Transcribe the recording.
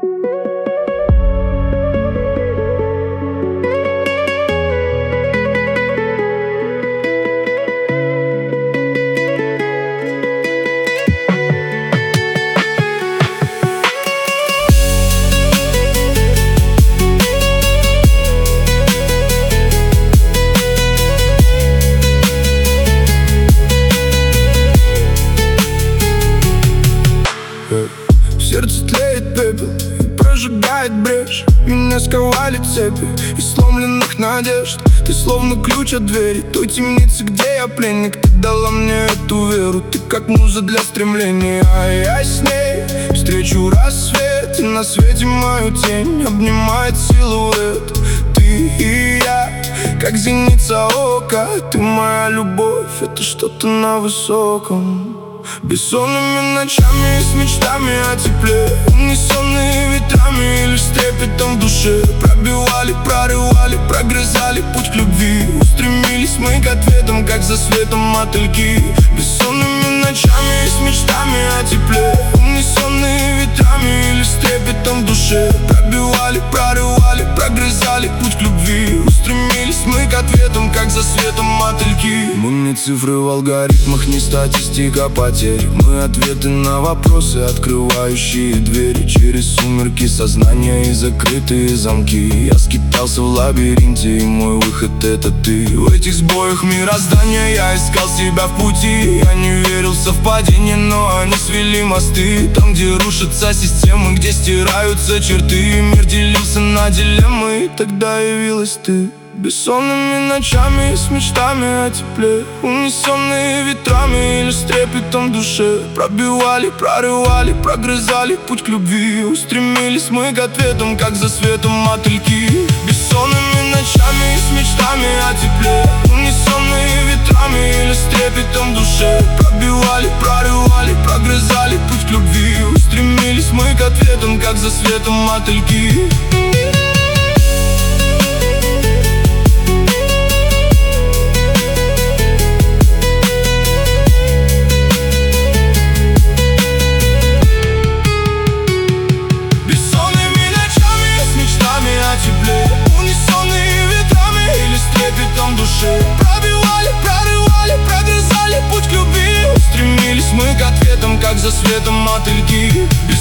В сердце тлеет пепел, прожигает брешь. Меня сковали цепи из сломленных надежд. Ты словно ключ от двери той темницы, где я пленник. Ты дала мне эту веру, ты как муза для стремления. А я с ней встречу рассвет, и на свете мою тень обнимает силуэт. Ты и я, как зеница ока. Ты моя любовь, это что-то на высоком. Бессонными ночами и с мечтами о тепле, унесенные ветрами или с трепетом в душе. Пробивали, прорывали, прогрызали путь к любви. Устремились мы к ответам, как за светом мотыльки. Бессонными ночами и с мечтами о тепле, унесенные ветрами или с трепетом в душе. Пробивали, прорывали, прогрызали путь к любви. Устремились мы к ответам, как за светом мотыльки. Мы не цифры в алгоритмах, не статистика потерь. Мы ответы на вопросы, открывающие двери через сумерки сознания и закрытые замки. Я скитался в лабиринте, и мой выход — это ты. В этих сбоях мироздания я искал себя в пути. Я не верил в совпадения, но они свели мосты. Там, где рушатся системы, где стираются черты, и мир делился на дилеммы, и тогда явилась ты. Бессонными ночами с мечтами о тепле, унесенные ветрами или с трепетом в душе. Пробивали, прорывали, прогрызали путь к любви. Устремились мы к ответам, как за светом мотыльки. Бессонными ночами с мечтами о тепле, унесенные ветрами или с трепетом в душе. Пробивали, прорывали, прогрызали путь к любви. Устремились мы к ответам, как за светом мотыльки. Унесенные ветрами или с трепетом в душе. Пробивали, прорывали, прогрызали путь к любви. Устремились мы к ответам, как за светом мотыльки.